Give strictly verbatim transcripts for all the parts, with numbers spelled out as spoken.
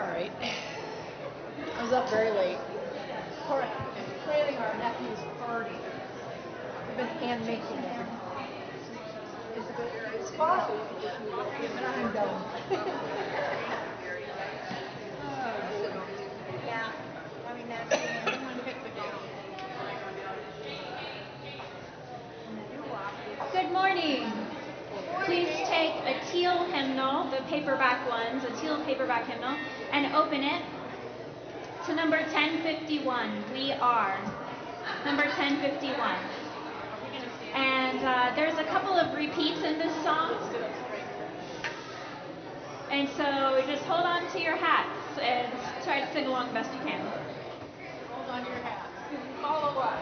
right. I was up very late. Planning our nephew's party. We've been hand making it. It's fun. I'm done. Yeah. I mean, that's the one pick the Good morning. Please take a teal hymnal, the paperback ones, a teal paperback hymnal, and open it to number ten fifty-one. We are. Number ten fifty-one. And uh, there's a couple of repeats in this song. And so just hold on to your hats and try to sing along best you can. Hold on to your hats. Follow us.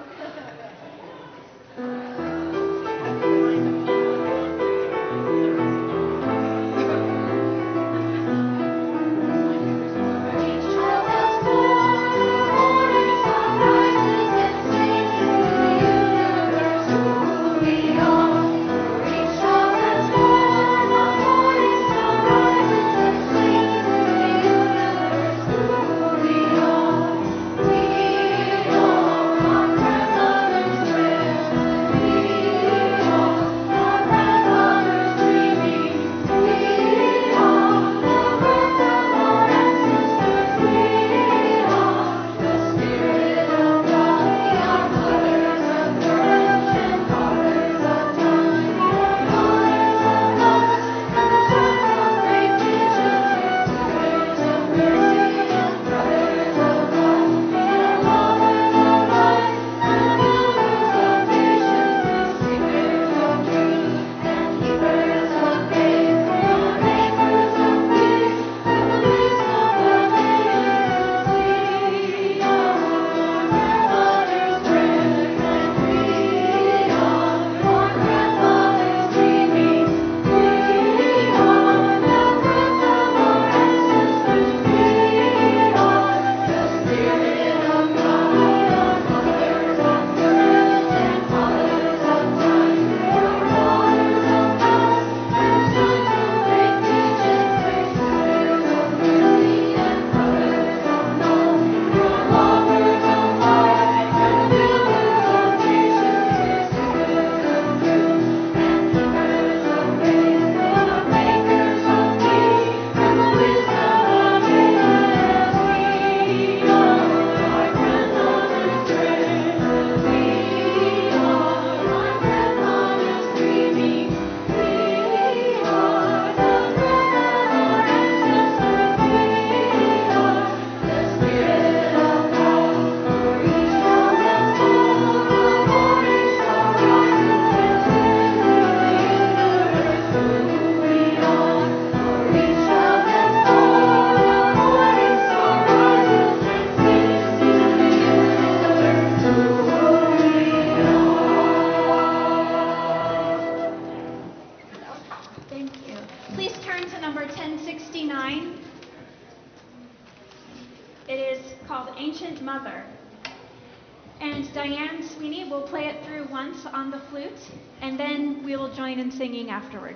Singing afterward.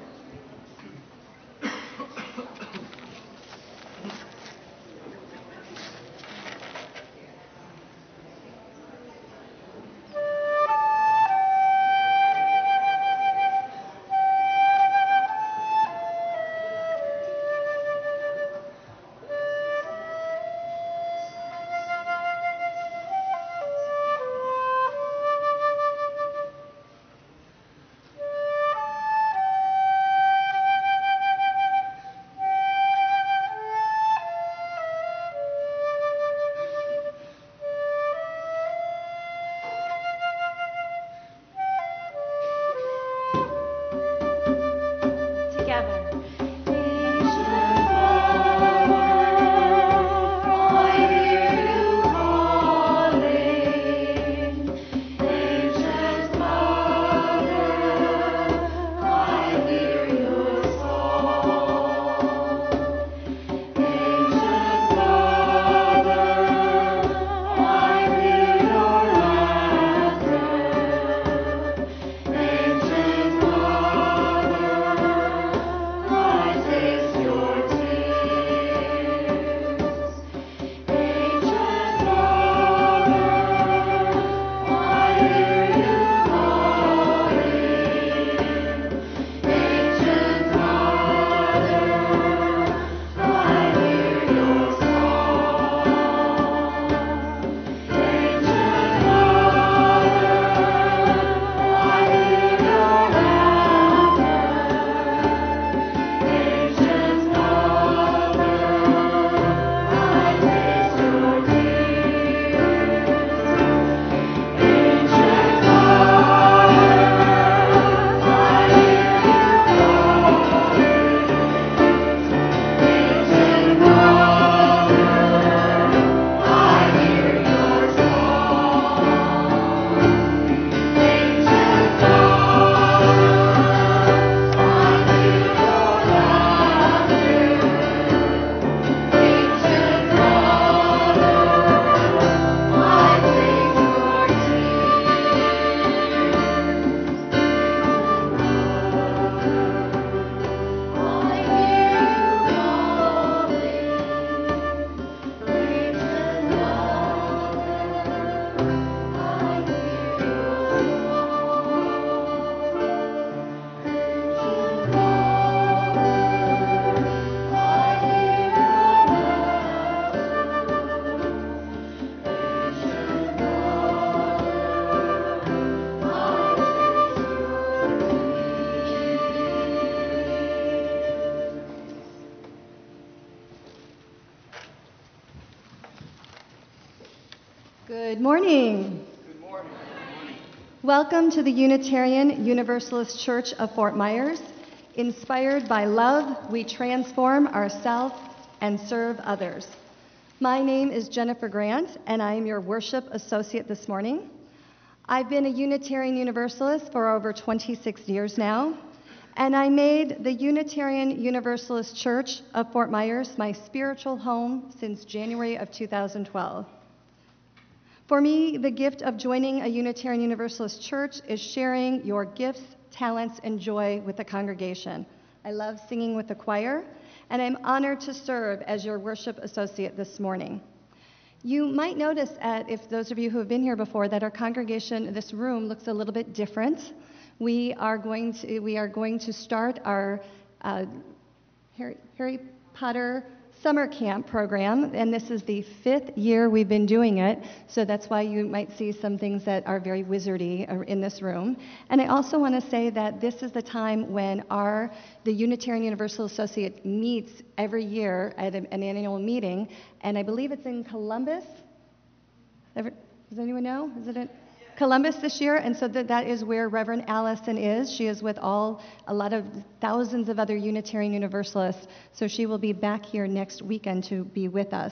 Good morning. Good morning. Welcome to the Unitarian Universalist Church of Fort Myers. Inspired by love, we transform ourselves and serve others. My name is Jennifer Grant, and I am your worship associate this morning. I've been a Unitarian Universalist for over twenty-six years now, and I made the Unitarian Universalist Church of Fort Myers my spiritual home since January of two thousand twelve. For me, the gift of joining a Unitarian Universalist church is sharing your gifts, talents, and joy with the congregation. I love singing with the choir, and I'm honored to serve as your worship associate this morning. You might notice, at, if those of you who have been here before, that our congregation, this room, looks a little bit different. We are going to, we are going to start our uh, Harry, Harry Potter summer camp program, and this is the fifth year we've been doing it, so that's why you might see some things that are very wizardy in this room. And I also want to say that this is the time when our the Unitarian Universal Associate meets every year at an annual meeting, and I believe it's in Columbus. Ever, does anyone know? Is it in Columbus this year? And so that, that is where Reverend Allison is. She is with all a lot of thousands of other Unitarian Universalists, so she will be back here next weekend to be with us.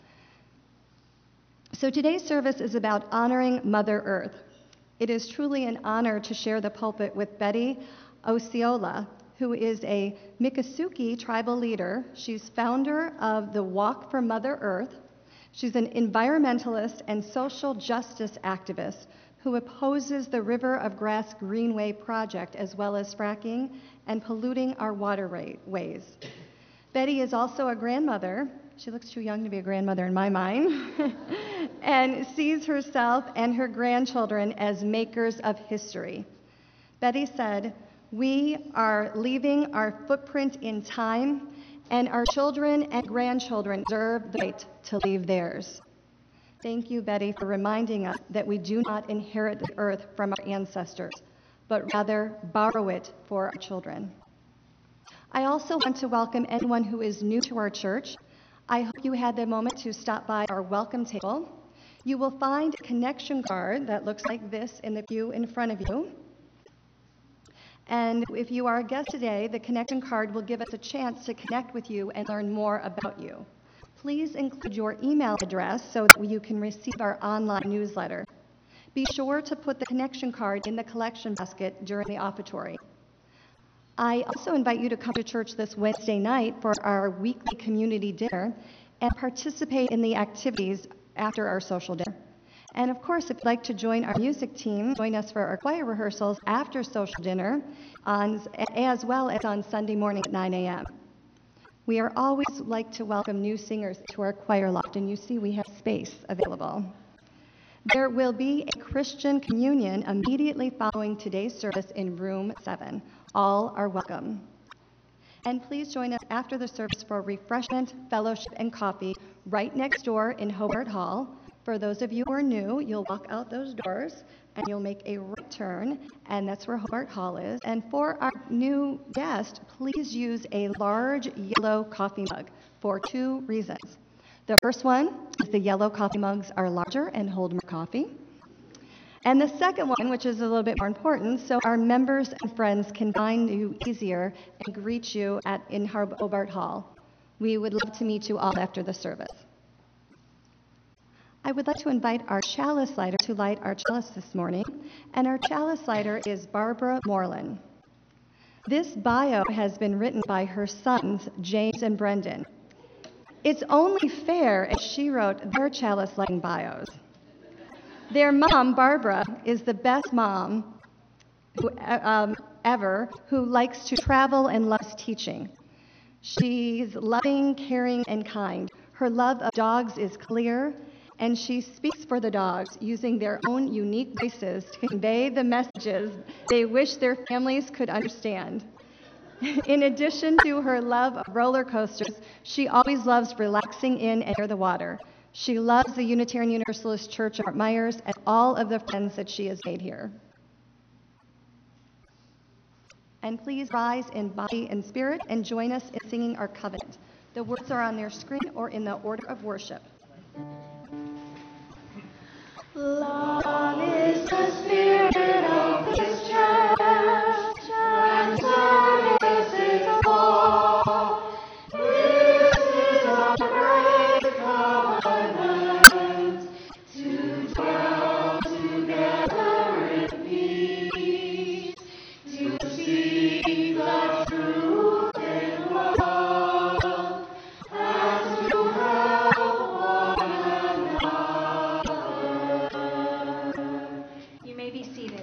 So today's service is about honoring Mother Earth. It is truly an honor to share the pulpit with Betty Osceola, who is a Miccosukee tribal leader. She's founder of the Walk for Mother Earth. She's an environmentalist and social justice activist who opposes the River of Grass Greenway project, as well as fracking and polluting our waterways. Betty is also a grandmother. She looks too young to be a grandmother in my mind, and sees herself and her grandchildren as makers of history. Betty said, "We are leaving our footprint in time, and our children and grandchildren deserve the right to leave theirs." Thank you, Betty, for reminding us that we do not inherit the earth from our ancestors, but rather borrow it for our children. I also want to welcome anyone who is new to our church. I hope you had the moment to stop by our welcome table. You will find a connection card that looks like this in the pew in front of you. And if you are a guest today, the connection card will give us a chance to connect with you and learn more about you. Please include your email address so that you can receive our online newsletter. Be sure to put the connection card in the collection basket during the offertory. I also invite you to come to church this Wednesday night for our weekly community dinner and participate in the activities after our social dinner. And of course, if you'd like to join our music team, join us for our choir rehearsals after social dinner, on, as well as on Sunday morning at nine a m We are always like to welcome new singers to our choir loft, and you see we have space available. There will be a Christian communion immediately following today's service in room seven. All are welcome. And please join us after the service for refreshment, fellowship, and coffee right next door in Hobart Hall. For those of you who are new, you'll walk out those doors and you'll make a right turn, and that's where Hobart Hall is. And for our new guest, please use a large yellow coffee mug for two reasons. The first one is the yellow coffee mugs are larger and hold more coffee. And the second one, which is a little bit more important, so our members and friends can find you easier and greet you at in Hobart Hall. We would love to meet you all after the service. I would like to invite our chalice lighter to light our chalice this morning, and our chalice lighter is Barbara Moreland. This bio has been written by her sons, James and Brendan. It's only fair if she wrote their chalice lighting bios. Their mom, Barbara, is the best mom who, um, ever who likes to travel and loves teaching. She's loving, caring, and kind. Her love of dogs is clear, and she speaks for the dogs using their own unique voices to convey the messages they wish their families could understand. In addition to her love of roller coasters, she always loves relaxing in and near the water. She loves the Unitarian Universalist Church of Fort Myers and all of the friends that she has made here. And please rise in body and spirit and join us in singing our covenant. The words are on their screen or in the order of worship. Love is the spirit of this church, and service is all. This is a great covenant, to dwell together in peace, to seek the truth in love, and to help one another. You may be seated.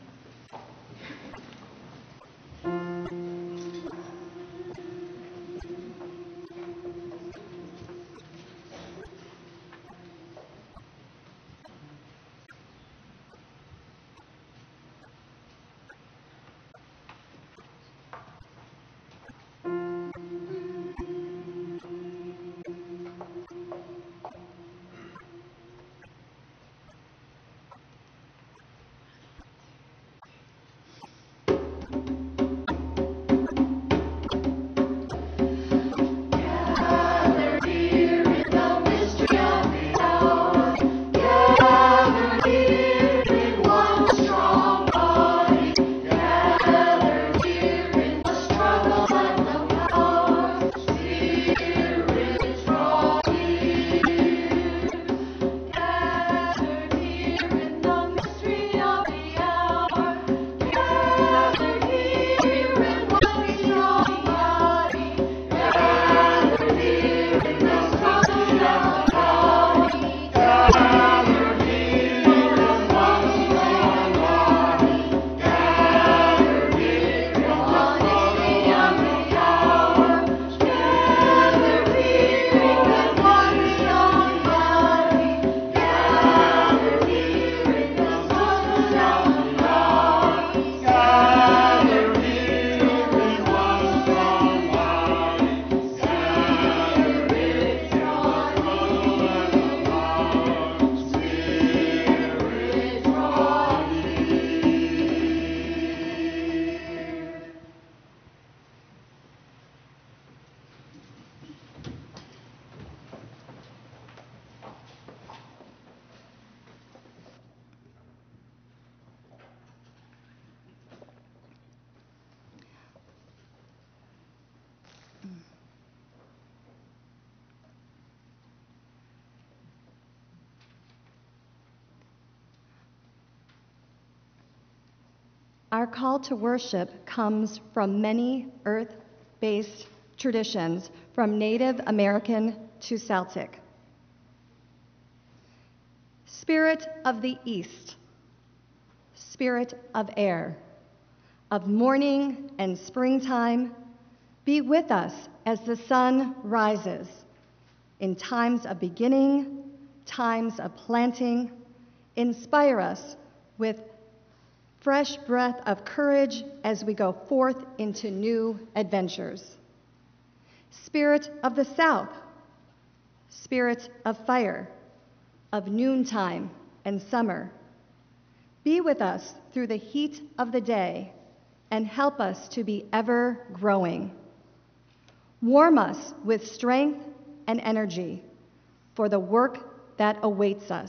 Gathered here in the mystery of the hour, gathered here in one strong body, gathered here in the struggle and the power, Spirit draw near. Gathered here in the mystery of the hour, gathered here in one strong body, gathered here in the struggle and the power, gathered here in one strong body, gathered here in the mystery of the hour, gathered here in one strong body, gathered here in the struggle and the power, gathered here in one strong body, Spirit draw near, Spirit draw near. Our call to worship comes from many earth-based traditions, from Native American to Celtic. Spirit of the East, Spirit of air, of morning and springtime, be with us as the sun rises, in times of beginning, times of planting. Inspire us with fresh breath of courage as we go forth into new adventures. Spirit of the South, Spirit of fire, of noontime and summer, be with us through the heat of the day and help us to be ever growing. Warm us with strength and energy for the work that awaits us.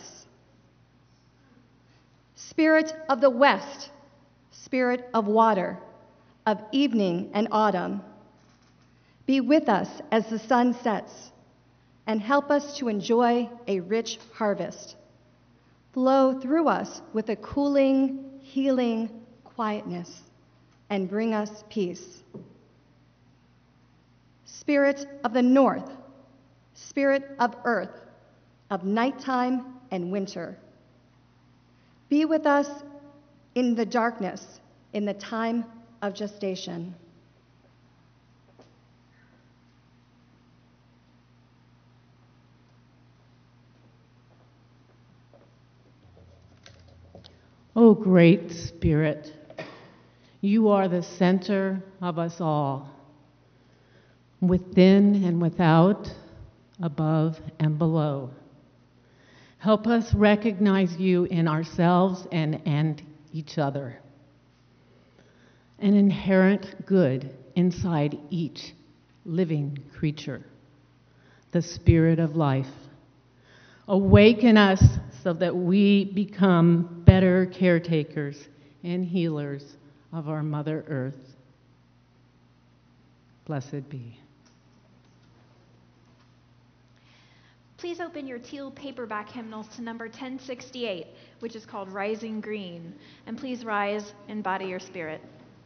Spirit of the West, Spirit of water, of evening and autumn, be with us as the sun sets and help us to enjoy a rich harvest. Flow through us with a cooling, healing quietness and bring us peace. Spirit of the North, Spirit of earth, of nighttime and winter, be with us in the darkness, in the time of gestation. O great Spirit, you are the center of us all, within and without, above and below. Help us recognize you in ourselves and, and each other. An inherent good inside each living creature, the spirit of life. Awaken us so that we become better caretakers and healers of our Mother Earth. Blessed be. Please open your teal paperback hymnals to number ten sixty-eight, which is called Rising Green. And please rise and body your spirit.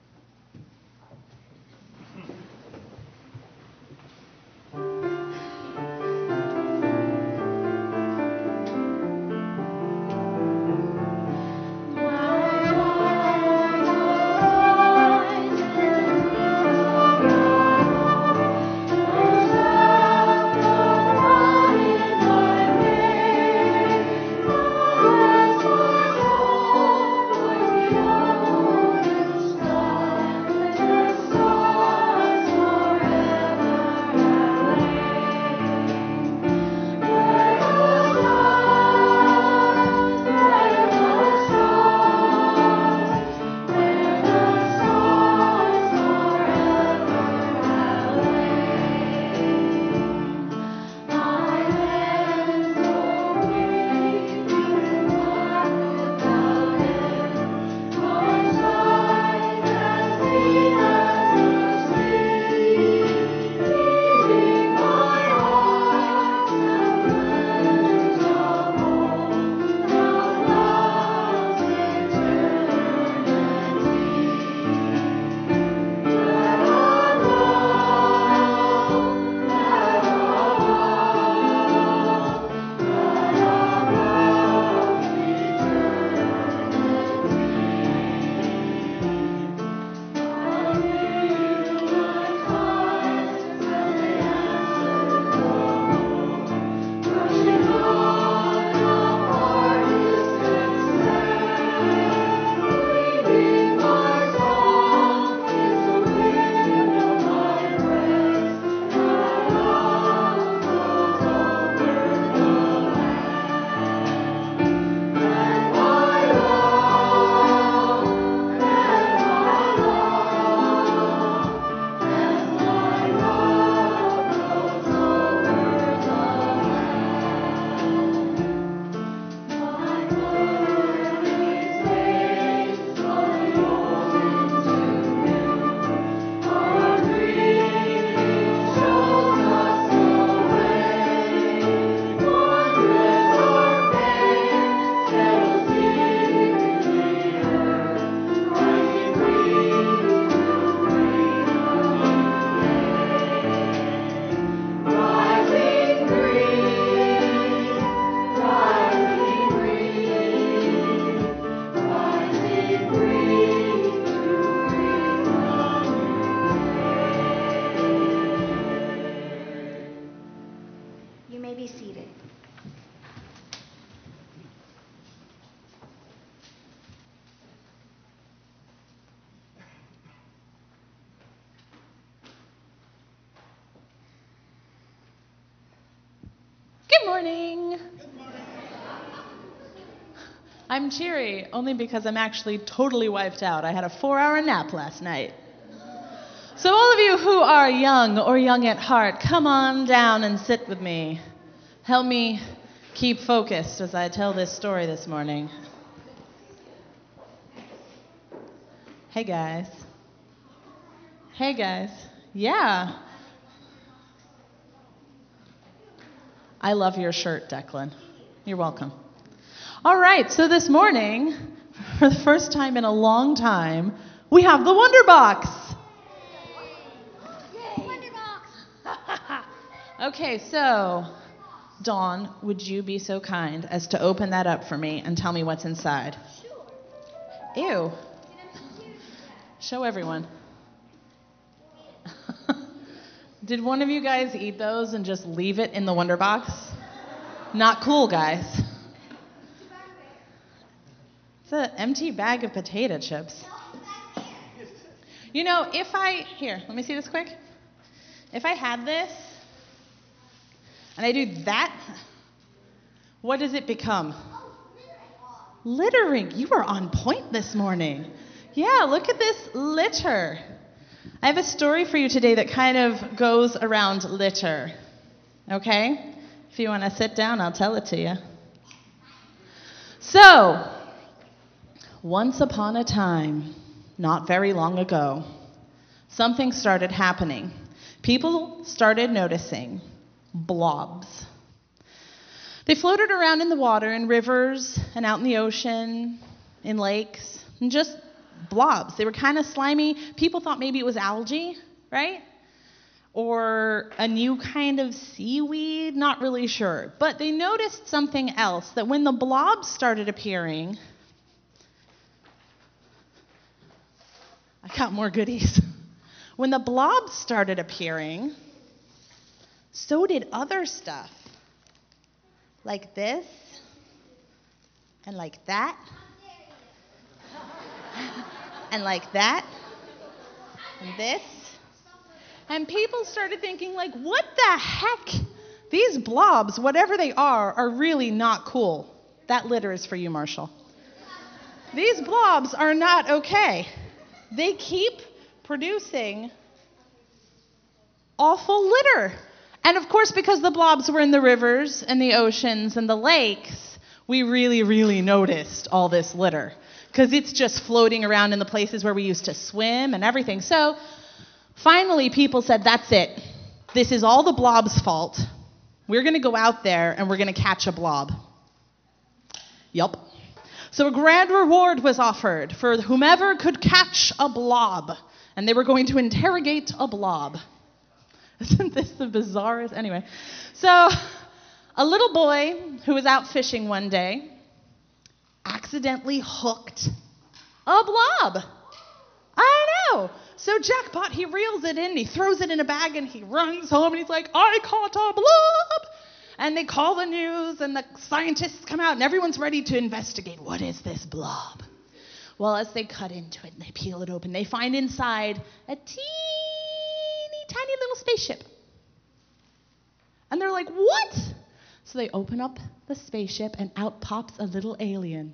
Good morning. I'm cheery only because I'm actually totally wiped out. I had a four-hour nap last night. So all of you who are young or young at heart, come on down and sit with me. Help me keep focused as I tell this story this morning. Hey guys. Hey guys. Yeah. I love your shirt, Declan. You're welcome. All right, so this morning, for the first time in a long time, we have the Wonder Box. Wonder Box. Okay, so, Dawn, would you be so kind as to open that up for me and tell me what's inside? Sure. Ew. Show everyone. Did one of you guys eat those and just leave it in the Wonder Box? Not cool, guys. It's an empty bag of potato chips. You know, if I, here, let me see this quick. If I had this, and I do that, what does it become? Littering. You are on point this morning. Yeah, look at this litter. I have a story for you today that kind of goes around litter, okay? If you want to sit down, I'll tell it to you. So, once upon a time, not very long ago, something started happening. People started noticing blobs. They floated around in the water, in rivers, and out in the ocean, in lakes, and just blobs. They were kind of slimy. People thought maybe it was algae, right? Or a new kind of seaweed, not really sure. But they noticed something else, that when the blobs started appearing, I got more goodies. When the blobs started appearing, so did other stuff. Like this, and like that, and like that, and this. And people started thinking, like, what the heck? These blobs, whatever they are, are really not cool. That litter is for you, Marshall. These blobs are not okay. They keep producing awful litter. And of course, because the blobs were in the rivers and the oceans and the lakes, we really, really noticed all this litter. Because it's just floating around in the places where we used to swim and everything. So finally, people said, that's it. This is all the blob's fault. We're going to go out there and we're going to catch a blob. Yup. So a grand reward was offered for whomever could catch a blob. And they were going to interrogate a blob. Isn't this the bizarrest? Anyway, so a little boy who was out fishing one day accidentally hooked a blob. I know. So jackpot, he reels it in, he throws it in a bag, and he runs home, and he's like, I caught a blob. And they call the news, and the scientists come out, and everyone's ready to investigate. What is this blob? Well, as they cut into it and they peel it open, they find inside a teeny tiny little spaceship. And they're like, what? So they open up the spaceship and out pops a little alien.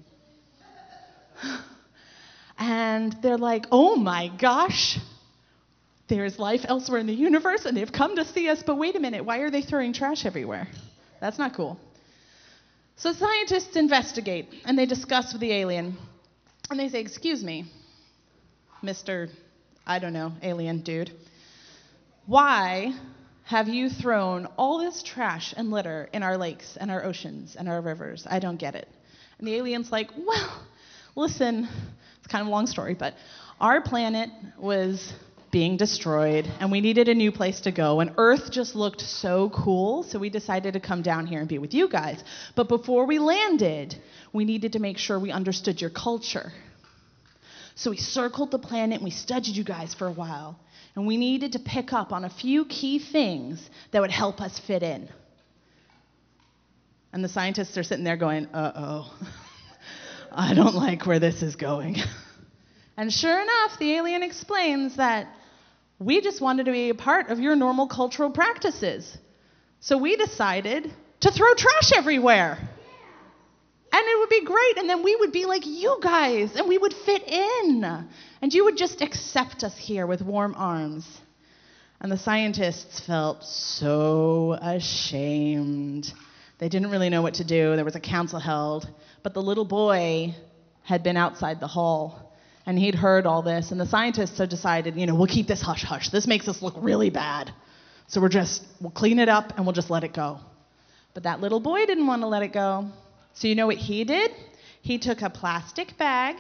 And they're like, oh my gosh, there's life elsewhere in the universe and they've come to see us, but wait a minute, why are they throwing trash everywhere? That's not cool. So scientists investigate and they discuss with the alien and they say, excuse me, Mister I don't know, alien dude. Why have you thrown all this trash and litter in our lakes and our oceans and our rivers? I don't get it. And the alien's like, well, listen, it's kind of a long story, but our planet was being destroyed and we needed a new place to go. And Earth just looked so cool, so we decided to come down here and be with you guys. But before we landed, we needed to make sure we understood your culture. So we circled the planet and we studied you guys for a while. And we needed to pick up on a few key things that would help us fit in. And the scientists are sitting there going, uh-oh, I don't like where this is going. And sure enough, the alien explains that we just wanted to be a part of your normal cultural practices. So we decided to throw trash everywhere. And it would be great, and then we would be like you guys, and we would fit in. And you would just accept us here with warm arms. And the scientists felt so ashamed. They didn't really know what to do. There was a council held. But the little boy had been outside the hall, and he'd heard all this. And the scientists had decided, you know, we'll keep this hush-hush. This makes us look really bad. So we're just, we'll clean it up, and we'll just let it go. But that little boy didn't want to let it go. So you know what he did? He took a plastic bag.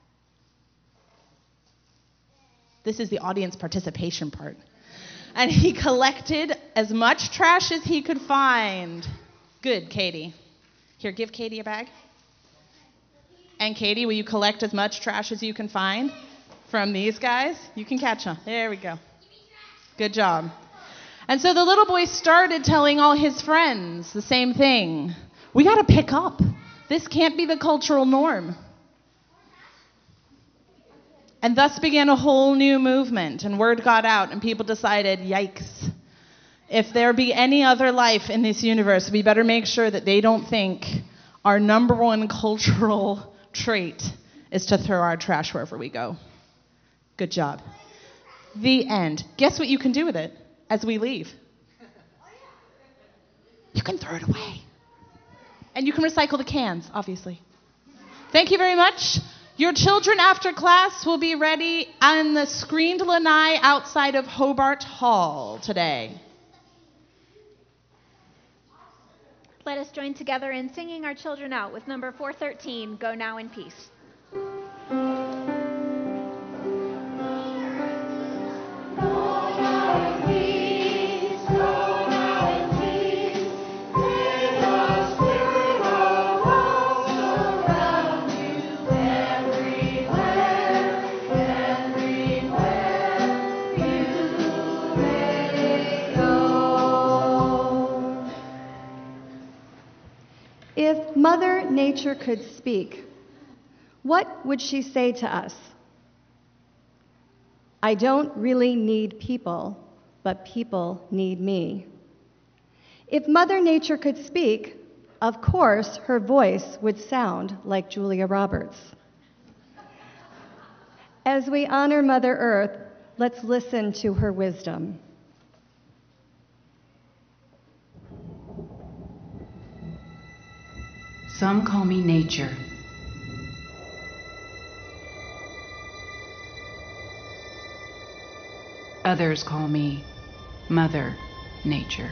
This is the audience participation part. And he collected as much trash as he could find. Good, Katie. Here, give Katie a bag. And Katie, will you collect as much trash as you can find from these guys? You can catch them. There we go. Good job. And so the little boy started telling all his friends the same thing. We got to pick up. This can't be the cultural norm. And thus began a whole new movement, and word got out, and people decided, yikes, if there be any other life in this universe, we better make sure that they don't think our number one cultural trait is to throw our trash wherever we go. Good job. The end. Guess what you can do with it as we leave? you can throw it away. And you can recycle the cans, obviously. Thank you very much. Your children after class will be ready on the screened lanai outside of Hobart Hall today. Let us join together in singing our children out with number four thirteen, Go Now in Peace. If Mother Nature could speak, what would she say to us? I don't really need people, but people need me. If Mother Nature could speak, of course her voice would sound like Julia Roberts. As we honor Mother Earth, let's listen to her wisdom. Some call me nature. Others call me Mother Nature.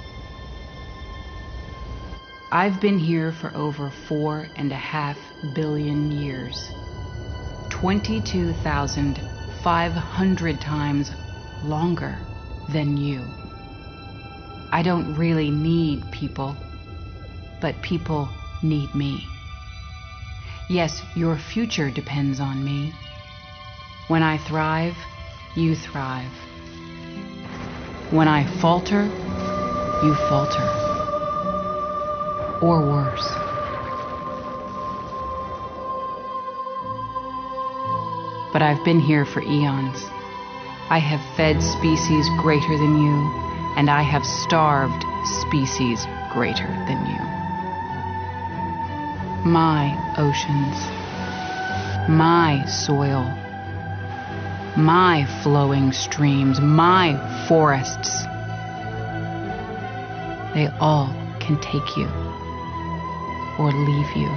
I've been here for over four and a half billion years. twenty-two thousand five hundred times longer than you. I don't really need people, but people need me. Yes, your future depends on me. When I thrive, you thrive. When I falter, you falter. Or worse. But I've been here for eons. I have fed species greater than you, and I have starved species greater than you. My oceans, my soil, my flowing streams, my forests, they all can take you or leave you.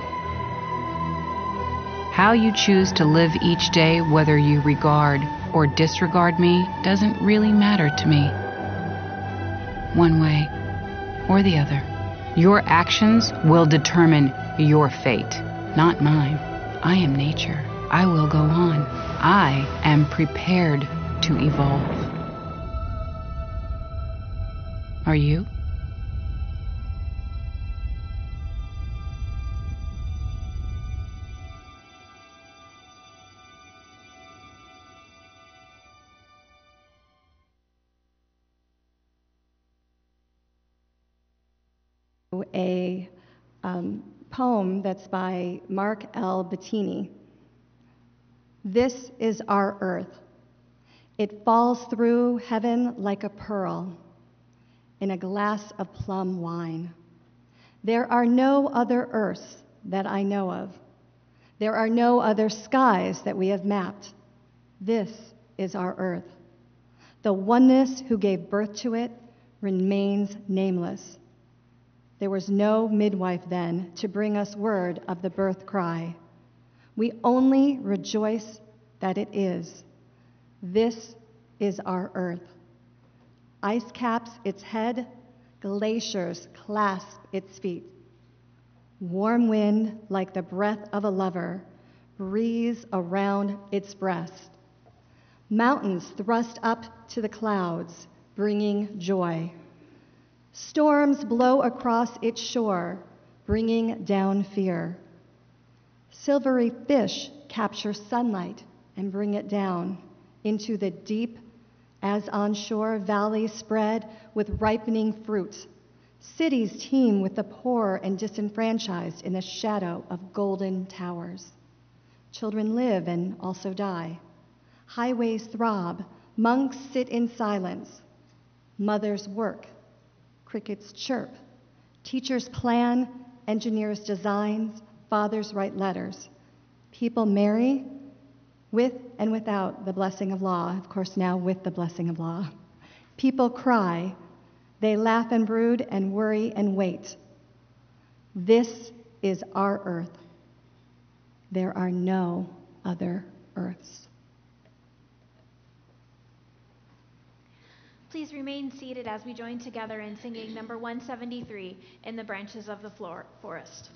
How you choose to live each day, whether you regard or disregard me, doesn't really matter to me. One way or the other. Your actions will determine your fate, not mine. I am nature. I will go on. I am prepared to evolve. Are you? A um, poem that's by Mark L. Bettini. This is our earth. It falls through heaven like a pearl in a glass of plum wine. There are no other earths that I know of. There are no other skies that we have mapped. This is our earth. The oneness who gave birth to it remains nameless. There was no midwife then to bring us word of the birth cry. We only rejoice that it is. This is our earth. Ice caps its head, glaciers clasp its feet. Warm wind, like the breath of a lover, breathes around its breast. Mountains thrust up to the clouds, bringing joy. Storms blow across its shore, bringing down fear. Silvery fish capture sunlight and bring it down into the deep, as on shore valleys spread with ripening fruit. Cities teem with the poor and disenfranchised in the shadow of golden towers. Children live and also die. Highways throb, monks sit in silence. Mothers work. Crickets chirp. Teachers plan, engineers designs, fathers write letters. People marry with and without the blessing of law, of course now with the blessing of law. People cry. They laugh and brood and worry and wait. This is our earth. There are no other earths. Please remain seated as we join together in singing number one seventy-three, In the Branches of the Floor- Forest.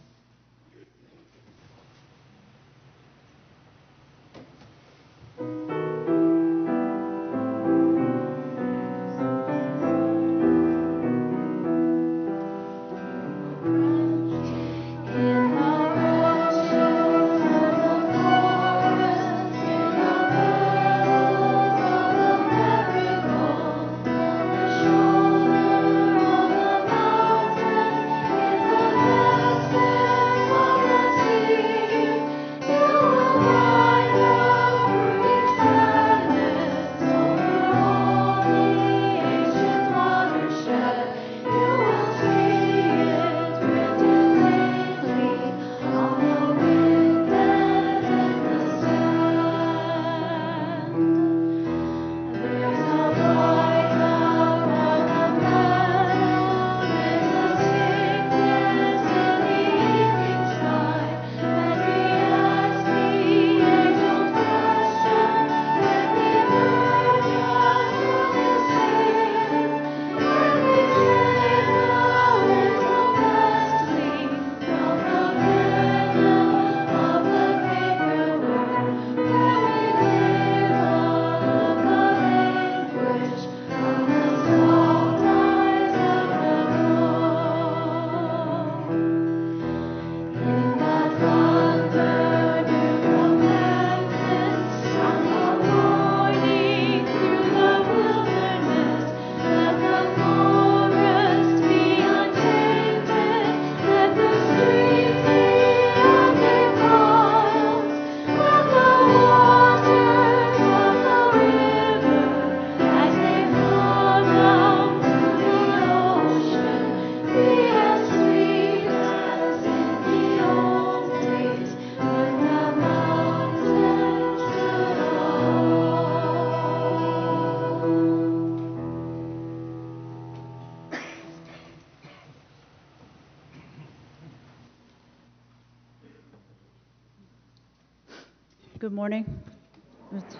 Good morning. It's,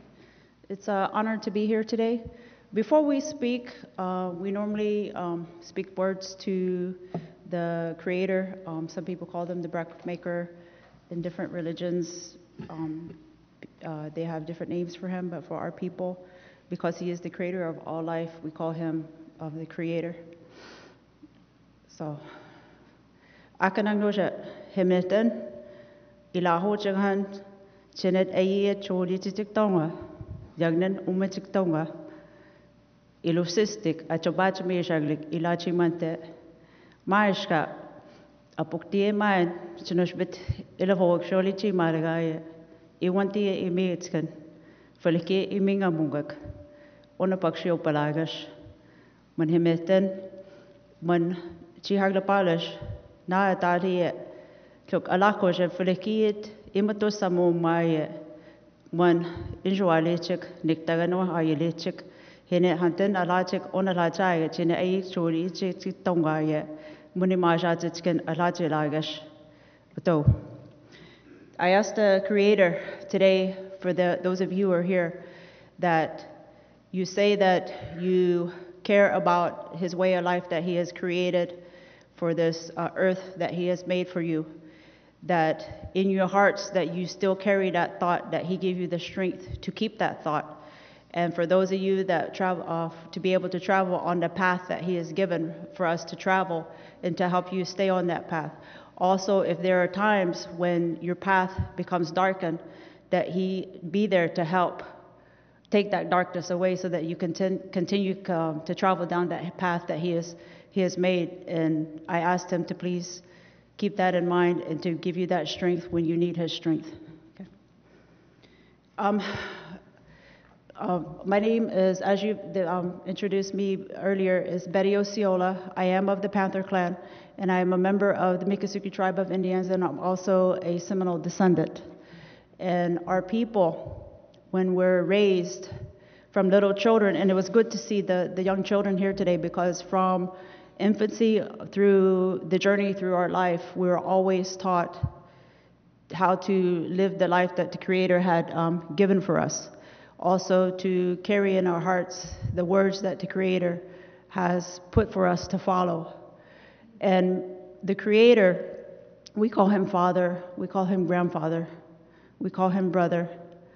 it's an honor to be here today. Before we speak, uh, we normally um, speak words to the Creator. Um, some people call them the breath maker. In different religions, um, uh, they have different names for him, but for our people, because he is the creator of all life, we call him of the Creator. So, akanang noja hemeten ilaho jangan chenet ayi choli tiktonga jagnan uma tiktonga ilosistik achobach me jaglik ilachi mante maishka apuktie man chinoshbet ilavo choli chi margaye iwanti imetskan falike iminga mungak ona pakshio palagas man hemeten man chi hagla palash na tali tuk alako je falike imato samo mai man injoalechik niktagano ayelechik hene hanten alachik onalachai chine ai chori chik tongaye muni majatiken alache lagash so I asked the Creator today, for the those of you who are here, that you say that you care about his way of life that he has created for this uh, earth that he has made for you, that in your hearts that you still carry that thought, that he gave you the strength to keep that thought. And for those of you that travel off, to be able to travel on the path that he has given for us to travel and to help you stay on that path. Also, if there are times when your path becomes darkened, that he be there to help take that darkness away so that you can continue um, to travel down that path that he has, he has made. And I asked him to please keep that in mind and to give you that strength when you need his strength. Okay. Um, uh, my name is, as you um, introduced me earlier, is Betty Osceola. I am of the Panther Clan, and I am a member of the Miccosukee tribe of Indians, and I'm also a Seminole descendant. And our people, when we're raised from little children. And it was good to see the, the young children here today, because from infancy through the journey through our life, we were always taught how to live the life that the Creator had um, given for us. Also to carry in our hearts the words that the Creator has put for us to follow. And the Creator, we call him Father, we call him Grandfather, we call him Brother.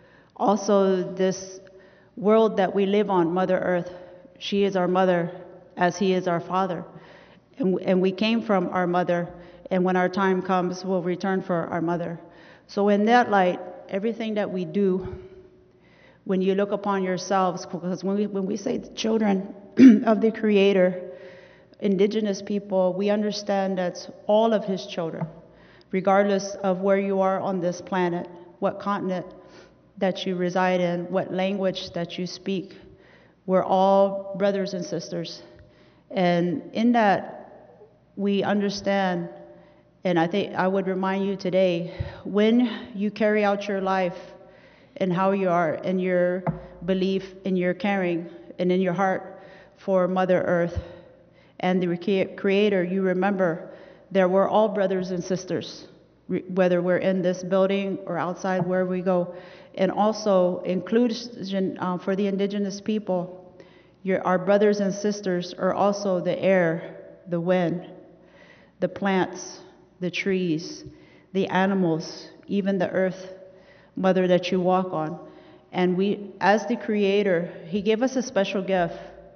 Also, this world that we live on, Mother Earth, she is our mother as he is our father. And, and we came from our mother, and when our time comes, we'll return for our mother. So in that light, everything that we do, when you look upon yourselves, because when we, when we say the children of the Creator, indigenous people, we understand that's all of his children, regardless of where you are on this planet, what continent that you reside in, what language that you speak. We're all brothers and sisters. And in that, we understand, and I think I would remind you today, when you carry out your life and how you are, and your belief in your caring and in your heart for Mother Earth and the Creator, you remember that we're all brothers and sisters, whether we're in this building or outside where we go. And also inclusion uh, for the indigenous people, your, our brothers and sisters are also the air, the wind, the plants, the trees, the animals, even the earth, Mother, that you walk on. And we, as the Creator, he gave us a special gift.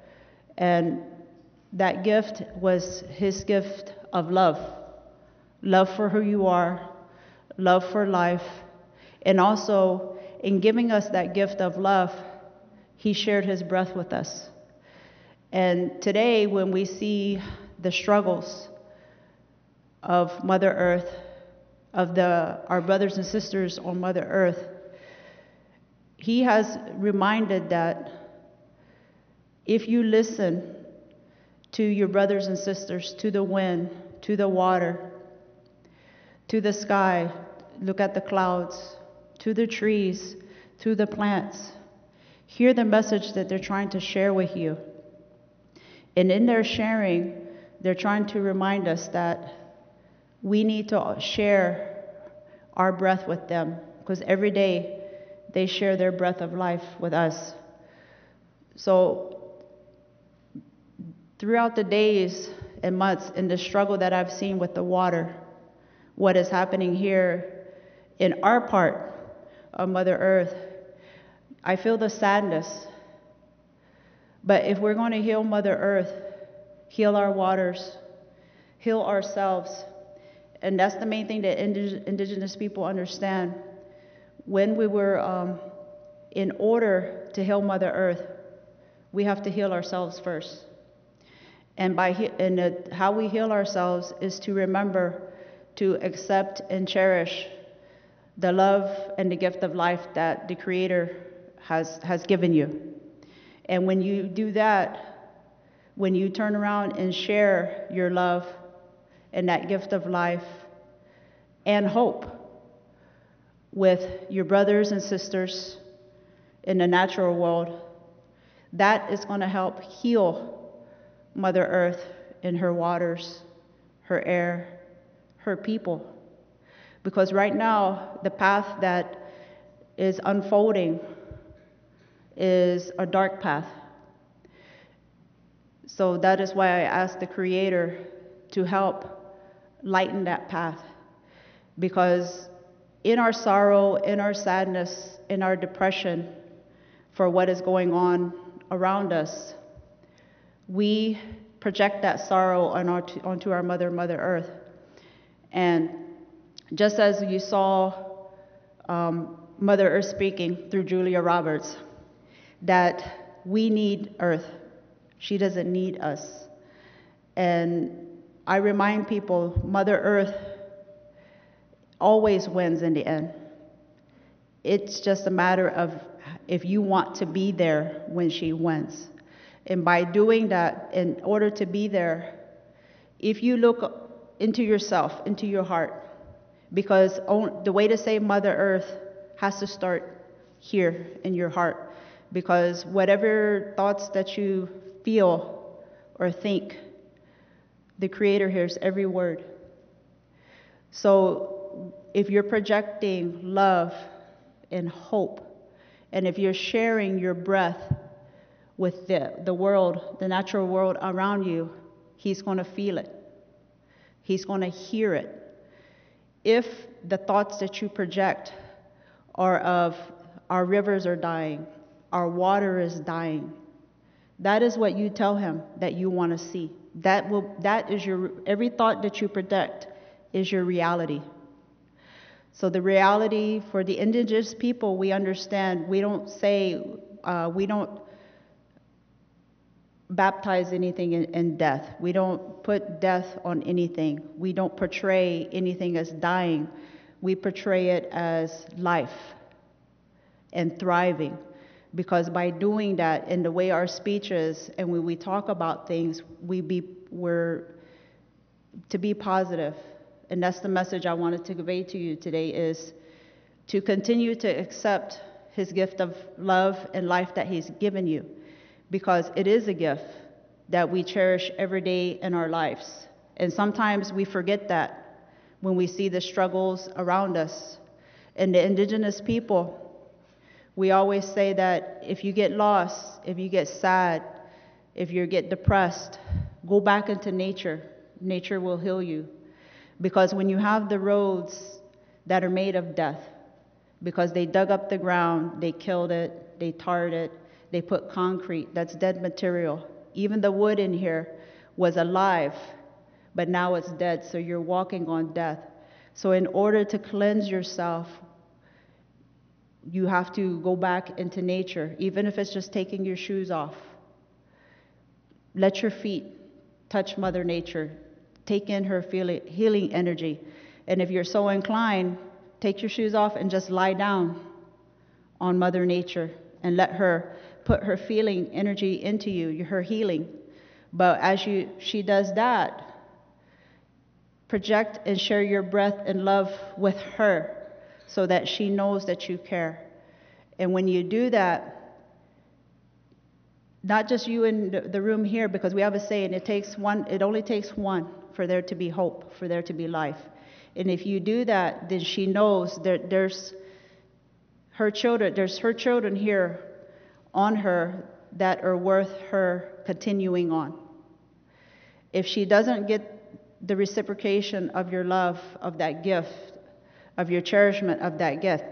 And that gift was his gift of love. Love for who you are, love for life. And also, in giving us that gift of love, he shared his breath with us. And today, when we see the struggles of Mother Earth, of the our brothers and sisters on Mother Earth, he has reminded that if you listen to your brothers and sisters, to the wind, to the water, to the sky, look at the clouds, to the trees, to the plants, hear the message that they're trying to share with you. And in their sharing, they're trying to remind us that we need to share our breath with them, because every day they share their breath of life with us. So throughout the days and months in the struggle that I've seen with the water, what is happening here in our part of Mother Earth, I feel the sadness. But if we're going to heal Mother Earth, heal our waters, heal ourselves, and that's the main thing that indig- indigenous people understand. When we were, um, in order to heal Mother Earth, we have to heal ourselves first. And by he- and uh, how we heal ourselves is to remember to accept and cherish the love and the gift of life that the Creator has, has given you. And when you do that, when you turn around and share your love and that gift of life and hope with your brothers and sisters in the natural world, that is going to help heal Mother Earth in her waters, her air, her people. Because right now, the path that is unfolding is a dark path. So that is why I asked the Creator to help lighten that path. Because in our sorrow, in our sadness, in our depression for what is going on around us, we project that sorrow on our, onto our mother, Mother Earth. And just as you saw um, Mother Earth speaking through Julia Roberts, that we need Earth. She doesn't need us. And I remind people, Mother Earth always wins in the end. It's just a matter of if you want to be there when she wins. And by doing that, in order to be there, if you look into yourself, into your heart, because the way to save Mother Earth has to start here in your heart. because whatever thoughts that you feel or think, the Creator hears every word. So if you're projecting love and hope, and if you're sharing your breath with the, the world, the natural world around you, He's going to feel it. He's going to hear it. If the thoughts that you project are of our rivers are dying, our water is dying, that is what you tell Him that you want to see. That will, that is your, every thought that you project is your reality. So the reality for the indigenous people, we understand, we don't say, uh, we don't baptize anything in, in death. We don't put death on anything. We don't portray anything as dying. We portray it as life and thriving. Because by doing that, in the way our speech is, and when we talk about things, we be, we're to be positive. And that's the message I wanted to convey to you today, is to continue to accept His gift of love and life that He's given you. Because it is a gift that we cherish every day in our lives. And sometimes we forget that when we see the struggles around us. And the indigenous people, we always say that if you get lost, if you get sad, if you get depressed, go back into nature. Nature will heal you. Because when you have the roads that are made of death, because they dug up the ground, they killed it, they tarred it, they put concrete, that's dead material. Even the wood in here was alive, but now it's dead, so you're walking on death. So in order to cleanse yourself, you have to go back into nature, even if it's just taking your shoes off. Let your feet touch Mother Nature. Take in her healing energy. And if you're so inclined, take your shoes off and just lie down on Mother Nature and let her put her feeling energy into you, her healing. But as you, she does that, project and share your breath and love with her so that she knows that you care. And when you do that, not just you in the room here, because we have a saying, it takes one, it only takes one for there to be hope, for there to be life. And if you do that, then she knows that there's her children, there's her children here on her that are worth her continuing on. If she doesn't get the reciprocation of your love, of that gift, of your cherishment of that gift,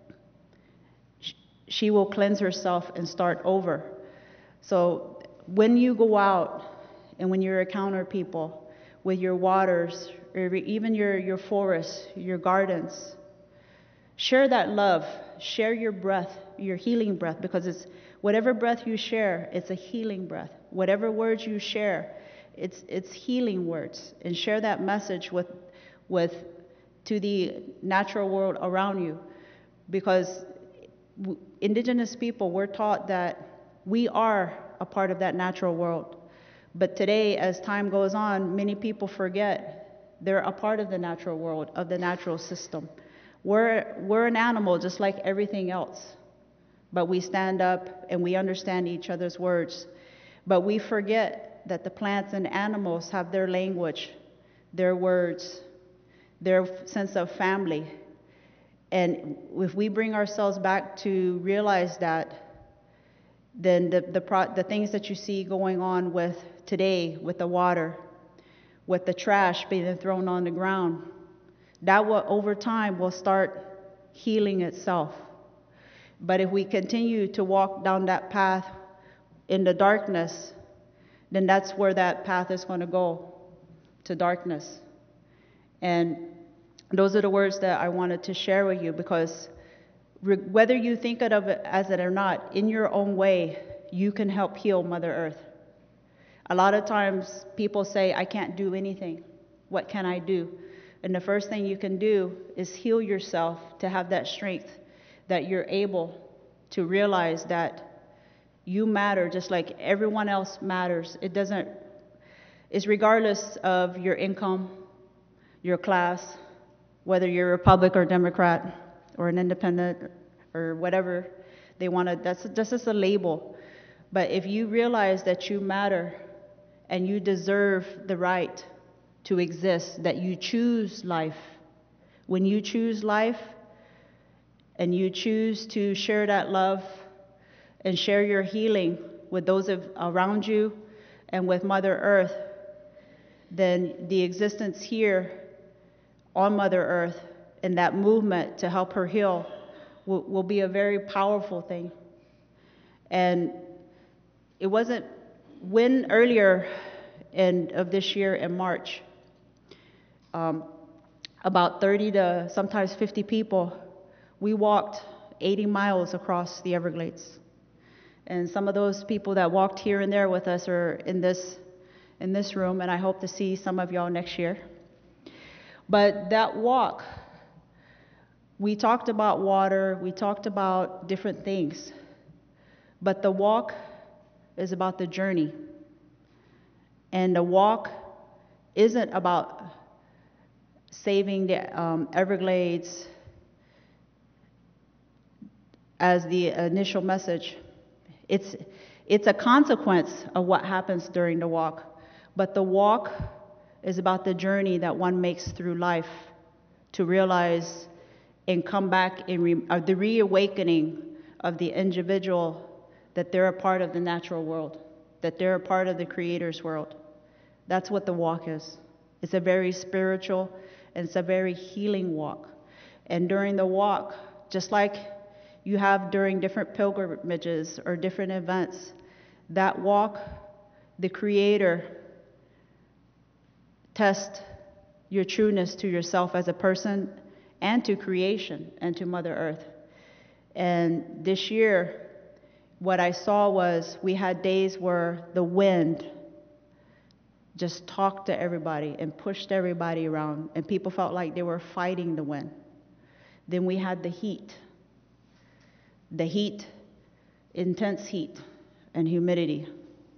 she will cleanse herself and start over. So when you go out and when you encounter people with your waters, or even your, your forests, your gardens, share that love, share your breath, your healing breath, because it's whatever breath you share, it's a healing breath. Whatever words you share, it's it's healing words. And share that message with with to the natural world around you, because w- indigenous people, we're taught that we are a part of that natural world. But today, as time goes on, many people forget they're a part of the natural world, of the natural system. We're, we're an animal just like everything else. But we stand up and we understand each other's words. But we forget that the plants and animals have their language, their words, their sense of family. And if we bring ourselves back to realize that, then the, the, pro- the things that you see going on with today, with the water, with the trash being thrown on the ground, that will, over time, will start healing itself. But if we continue to walk down that path in the darkness, then that's where that path is going to go, to darkness. And those are the words that I wanted to share with you, because re- whether you think of it as it or not, in your own way, you can help heal Mother Earth. A lot of times people say, I can't do anything. What can I do? And the first thing you can do is heal yourself, to have that strength, that you're able to realize that you matter just like everyone else matters. It doesn't, it's regardless of your income, your class, whether you're a Republican or Democrat or an independent or whatever. They want to, that's, that's just a label. But if you realize that you matter and you deserve the right to exist, that you choose life, when you choose life and you choose to share that love and share your healing with those of, around you and with Mother Earth, then the existence here on Mother Earth and that movement to help her heal will, will be a very powerful thing. And it wasn't when earlier in, of this year in March, um, about thirty to sometimes fifty people, we walked eighty miles across the Everglades. And some of those people that walked here and there with us are in this, in this room, and I hope to see some of y'all next year. But that walk, we talked about water, we talked about different things, but the walk is about the journey. And the walk isn't about saving the um, Everglades as the initial message. It's, it's a consequence of what happens during the walk. But the walk is about the journey that one makes through life to realize and come back in re- uh, the reawakening of the individual that they're a part of the natural world, that they're a part of the Creator's world. That's what the walk is. It's a very spiritual and it's a very healing walk. And during the walk, just like you have during different pilgrimages or different events, that walk, the Creator tests your trueness to yourself as a person and to creation and to Mother Earth. And this year, what I saw was we had days where the wind just talked to everybody and pushed everybody around, and people felt like they were fighting the wind. Then we had the heat. The heat, intense heat and humidity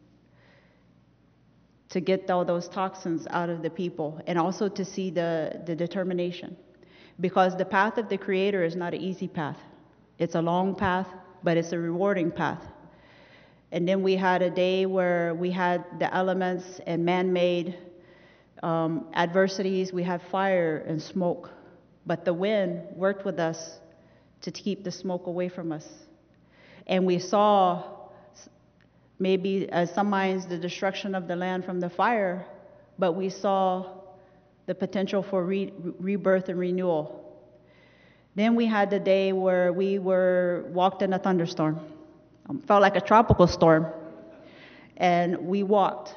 to get all those toxins out of the people, and also to see the, the determination. Because the path of the Creator is not an easy path. It's a long path, but it's a rewarding path. And then we had a day where we had the elements and man-made um, adversities. We had fire and smoke, but the wind worked with us to keep the smoke away from us. And we saw, maybe as some minds, the destruction of the land from the fire, but we saw the potential for re- rebirth and renewal. Then we had the day where we were walked in a thunderstorm. Um, felt like a tropical storm. And we walked.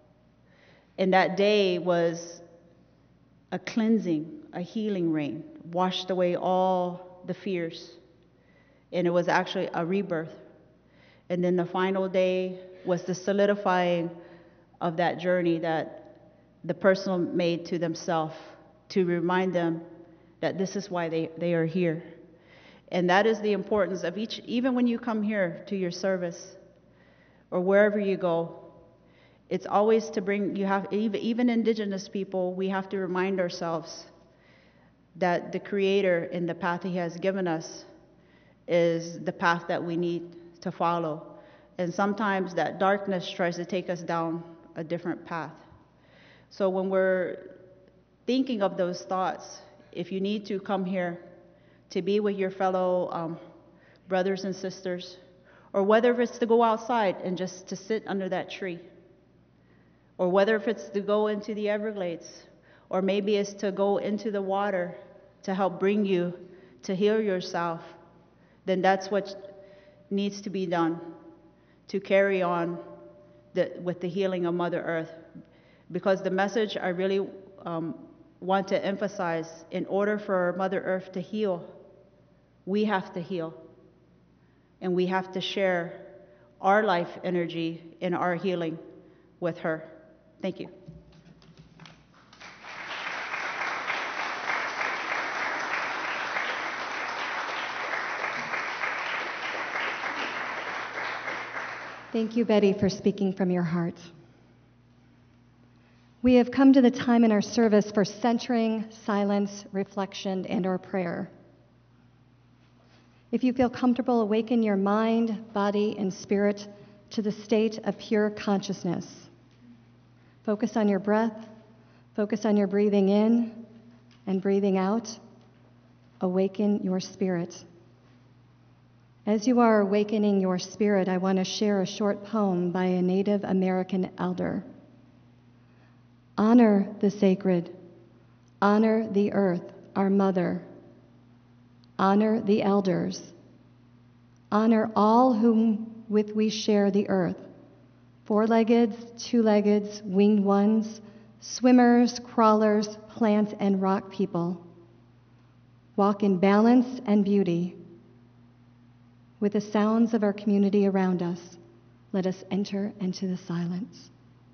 And that day was a cleansing, a healing rain, washed away all the fears. And it was actually a rebirth. And then the final day was the solidifying of that journey that the person made to themselves to remind them that this is why they, they are here. And that is the importance of each, even when you come here to your service or wherever you go, it's always to bring, you have, even, even indigenous people, we have to remind ourselves that the Creator in the path He has given us is the path that we need to follow. And sometimes that darkness tries to take us down a different path. So when we're thinking of those thoughts, if you need to come here to be with your fellow um, brothers and sisters, or whether it's to go outside and just to sit under that tree, or whether if it's to go into the Everglades, or maybe it's to go into the water to help bring you to heal yourself, then that's what needs to be done to carry on the, with the healing of Mother Earth. Because the message I really um, want to emphasize, in order for Mother Earth to heal, we have to heal. And we have to share our life energy in our healing with her. Thank you. Thank you, Betty, for speaking from your heart. We have come to the time in our service for centering, silence, reflection, and our prayer. If you feel comfortable, awaken your mind, body, and spirit to the state of pure consciousness. Focus on your breath. Focus on your breathing in and breathing out. Awaken your spirit. As you are awakening your spirit, I want to share a short poem by a Native American elder. Honor the sacred. Honor the earth, our mother. Honor the elders. Honor all whom with we share the earth. Four-leggeds, two-leggeds, winged ones, swimmers, crawlers, plant and rock people. Walk in balance and beauty. With the sounds of our community around us, let us enter into the silence.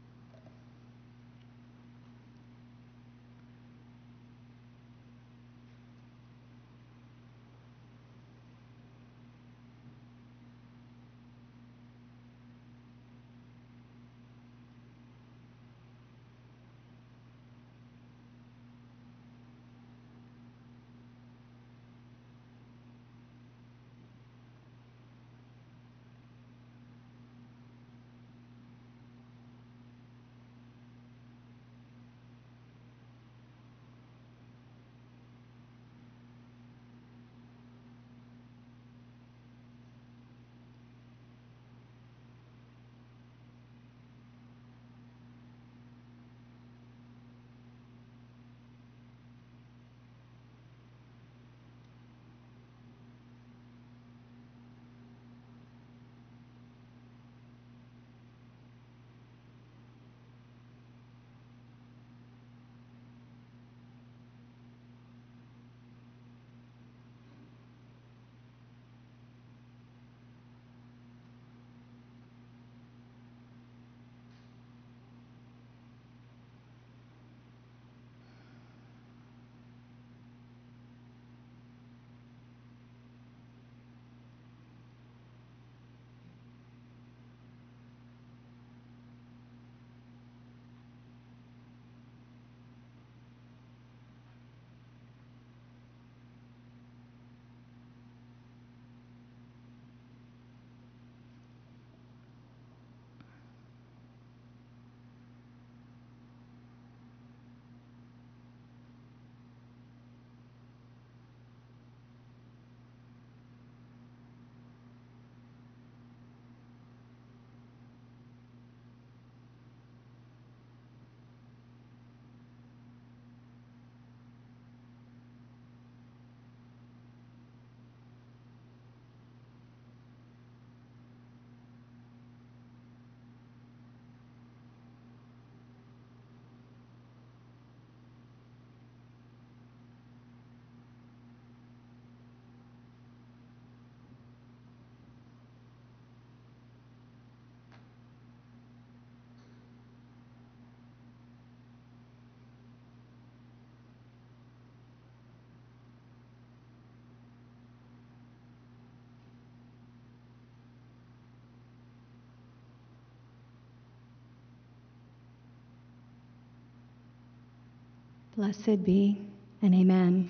Blessed be and amen.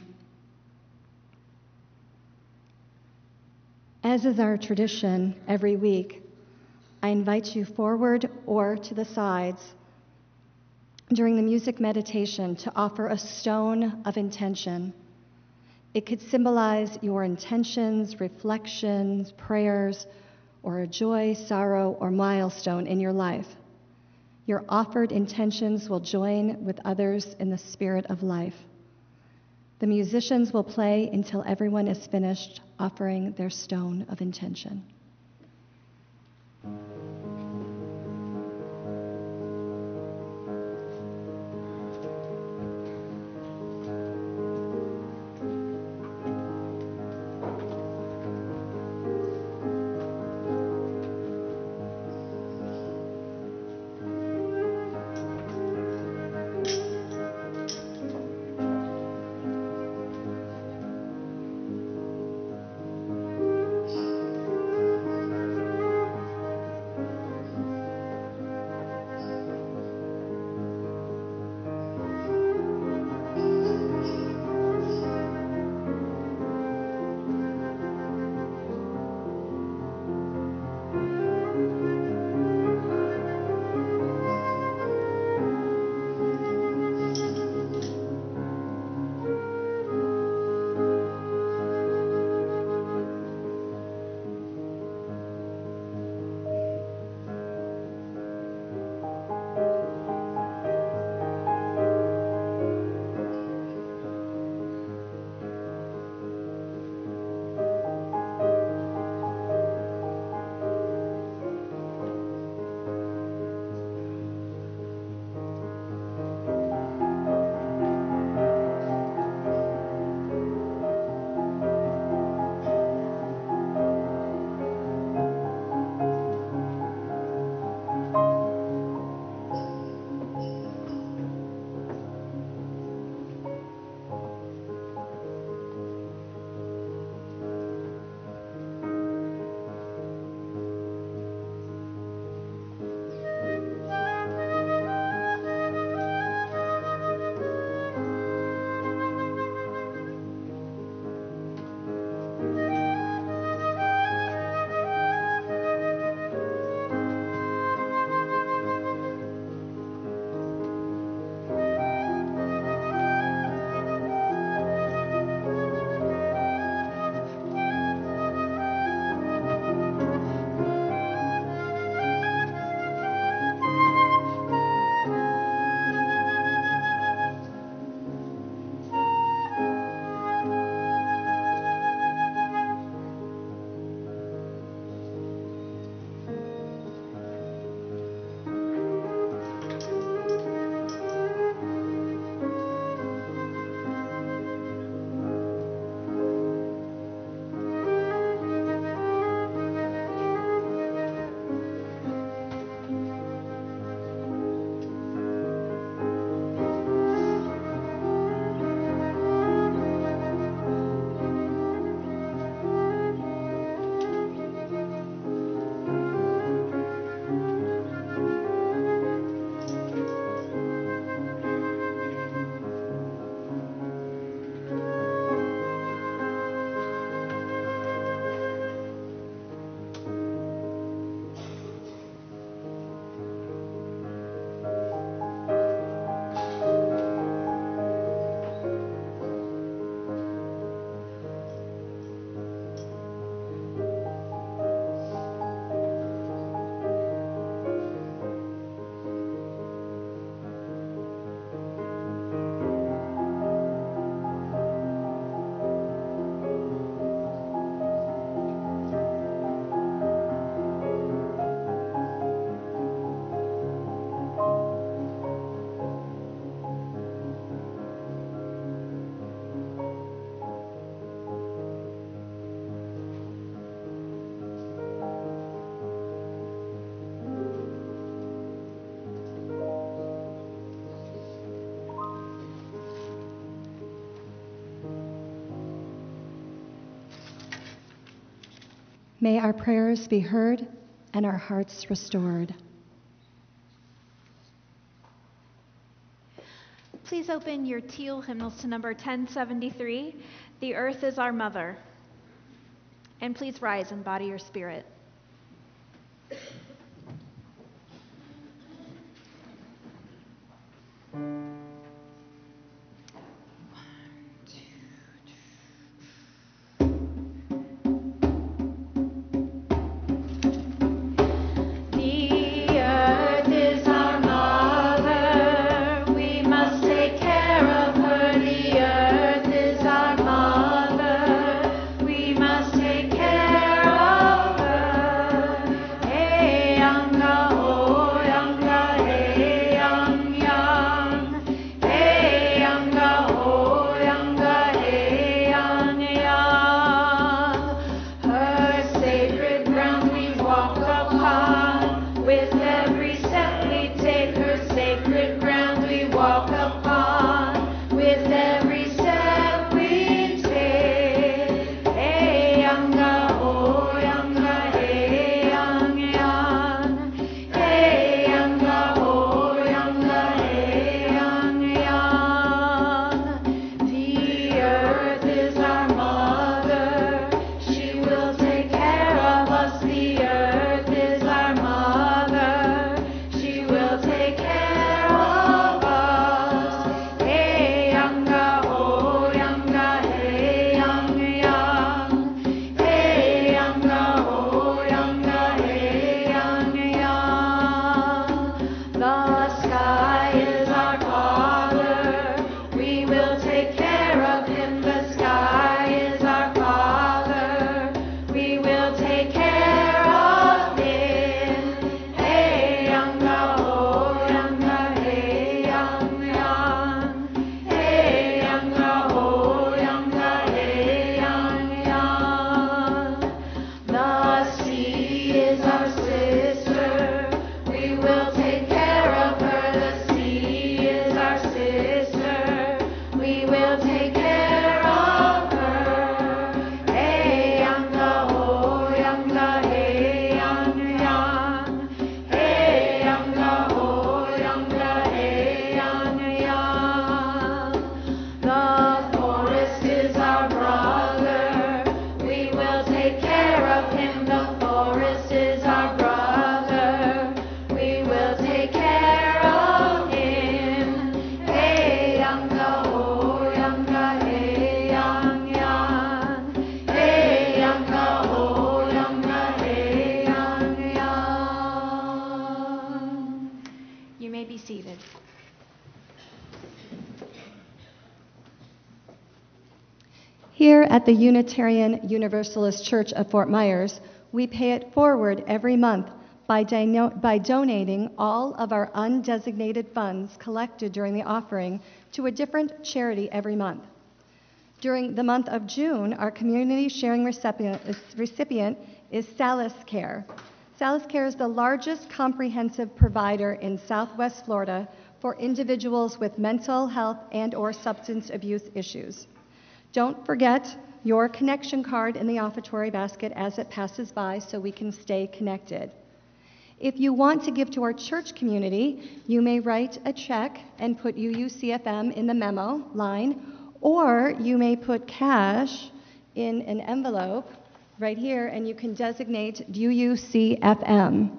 As is our tradition every week, I invite you forward or to the sides during the music meditation to offer a stone of intention. It could symbolize your intentions, reflections, prayers, or a joy, sorrow, or milestone in your life. Your offered intentions will join with others in the spirit of life. The musicians will play until everyone is finished offering their stone of intention. May our prayers be heard and our hearts restored. Please open your teal hymnals to number ten seventy-three, The Earth is Our Mother. And please rise and body your spirit. Here at the Unitarian Universalist Church of Fort Myers, we pay it forward every month by, dino- by donating all of our undesignated funds collected during the offering to a different charity every month. During the month of June, our community sharing recipient, recipient is Salis Care. Salis Care is the largest comprehensive provider in Southwest Florida for individuals with mental health and or substance abuse issues. Don't forget your connection card in the offertory basket as it passes by so we can stay connected. If you want to give to our church community, you may write a check and put U U C F M in the memo line, or you may put cash in an envelope right here and you can designate U U C F M.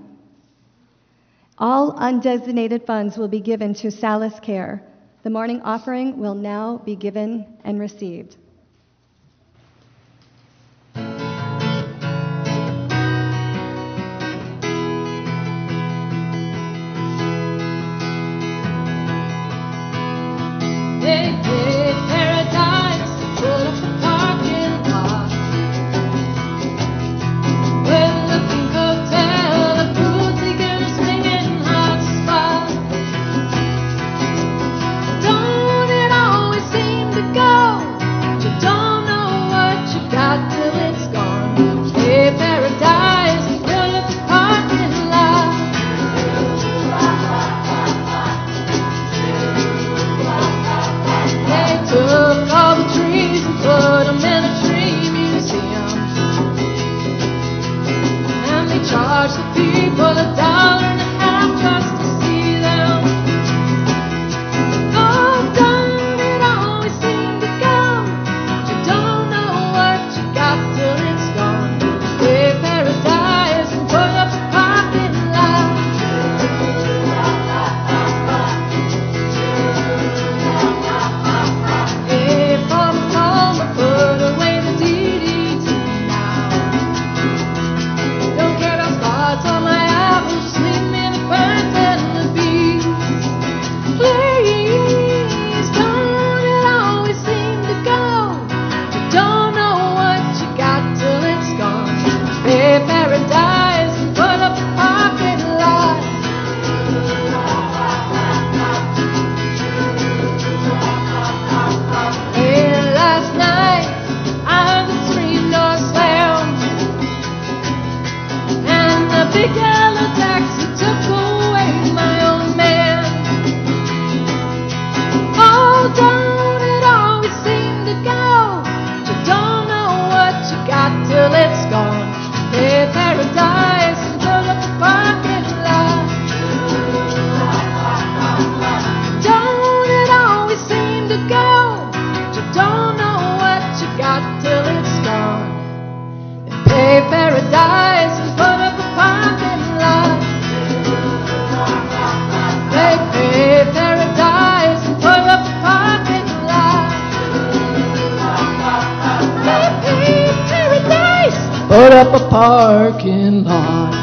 All undesignated funds will be given to Salis Care. The morning offering will now be given and received. Don't it always seem to go put up a parking lot.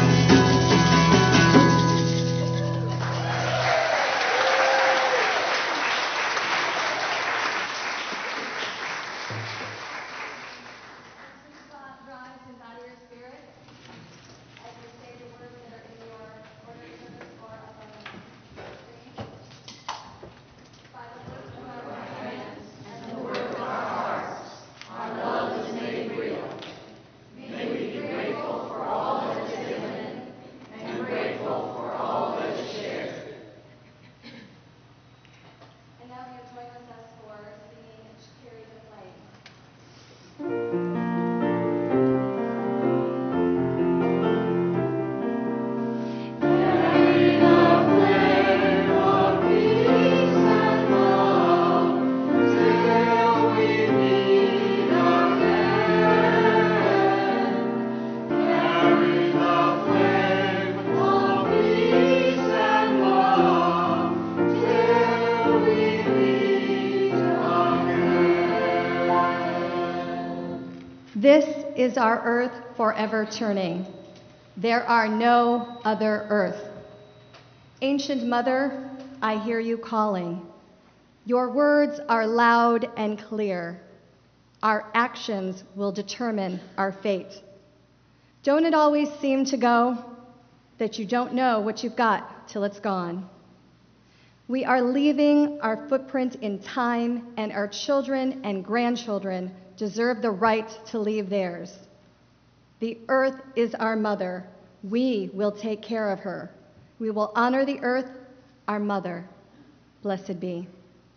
This is our earth forever turning. There are no other earth. Ancient Mother, I hear you calling. Your words are loud and clear. Our actions will determine our fate. Don't it always seem to go that you don't know what you've got till it's gone? We are leaving our footprint in time, and our children and grandchildren deserve the right to leave theirs. The earth is our mother. We will take care of her. We will honor the earth, our mother. Blessed be.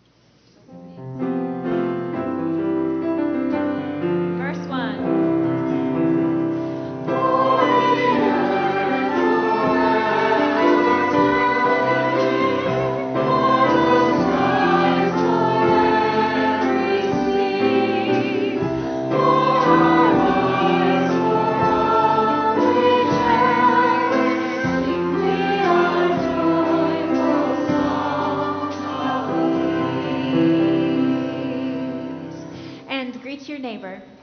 Verse one. Greet your neighbor.